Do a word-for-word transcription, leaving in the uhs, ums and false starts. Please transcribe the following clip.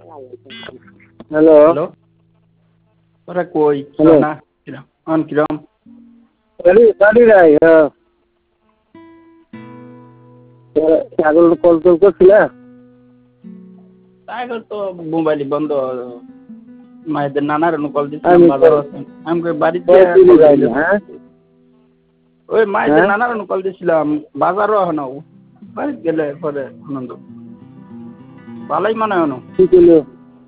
hello hello ওরা কই hello না কিরম অন কিরম বাড়ি বাড়ি নাই হ্যাঁ ছাগল কল টল করছিলে তাই তো মোবাইল বন্ধ মায়েদের নানার কল দিছিলাম আমি বাজার আছে আমি কই বাড়িতে কল কল যাইনি দিলে হ্যাঁ ওই মায়েদের হ্যাঁ নানার কল দিছিলাম বাজারও হনো বাড়িতে গেলে পরে আনন্দ ভালোই মনে হনো কি করলো